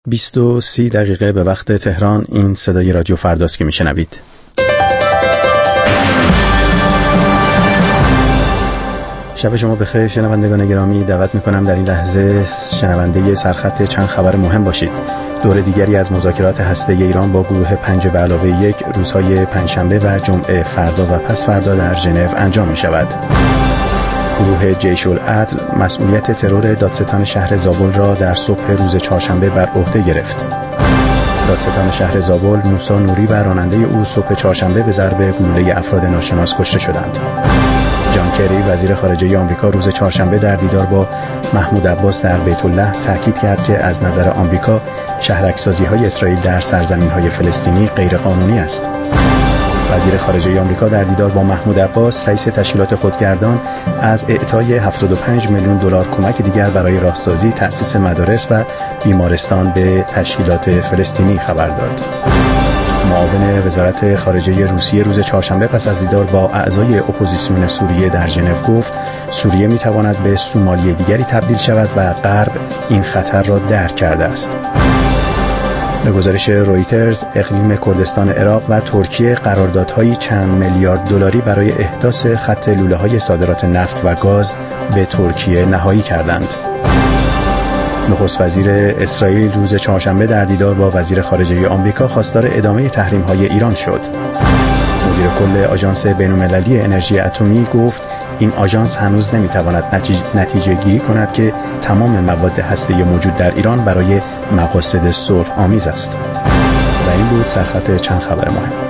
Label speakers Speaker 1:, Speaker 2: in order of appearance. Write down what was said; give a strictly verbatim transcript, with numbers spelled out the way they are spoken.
Speaker 1: بیست و سی دقیقه به وقت تهران. این صدای رادیو فرداست که میشنوید. شب شما بخیر شنوندگان گرامی. دعوت میکنم در این لحظه شنونده سرخط چند خبر مهم باشید. دور دیگری از مذاکرات هسته ایران با گروه پنج به علاوه یک روزهای پنجشنبه و جمعه فردا و پس فردا در ژنو انجام می شود. گروه جیش العدل مسئولیت ترور دادستان شهر زابل را در صبح روز چهارشنبه بر عهده گرفت. دادستان شهر زابل موسی نوری و راننده او صبح چهارشنبه به ضرب گلوله افراد ناشناس کشته شدند. جان کری وزیر خارجه آمریکا روز چهارشنبه در دیدار با محمود عباس در بیت الله تاکید کرد که از نظر آمریکا شهرک‌سازی‌های اسرائیل در سرزمین‌های فلسطینی غیرقانونی است. وزیر خارجه آمریکا در دیدار با محمود عباس رئیس تشکیلات خودگردان از اعطای هفتاد و پنج میلیون دلار کمک دیگر برای راهسازی تأسیس مدارس و بیمارستان به تشکیلات فلسطینی خبر داد. معاون وزارت خارجه روسیه روز چهارشنبه پس از دیدار با اعضای اپوزیسیون سوریه در ژنو گفت سوریه می‌تواند به سومالی دیگری تبدیل شود و غرب این خطر را درک کرده است. به گزارش رویترز اقلیم کردستان عراق و ترکیه قراردادهای چند میلیارد دلاری برای احداث خط لوله‌های صادرات نفت و گاز به ترکیه نهایی کردند. نخست وزیر اسرائیل روز چهارشنبه در دیدار با وزیر خارجه آمریکا خواستار ادامه تحریم‌های ایران شد. مدیر کل آژانس بین‌المللی انرژی اتمی گفت این آژانس هنوز نمی‌تواند نتیجه گیری کند که تمام مواد هسته‌ای موجود در ایران برای مقاصد صلح آمیز است. و این بود سرخط چند خبر مهم.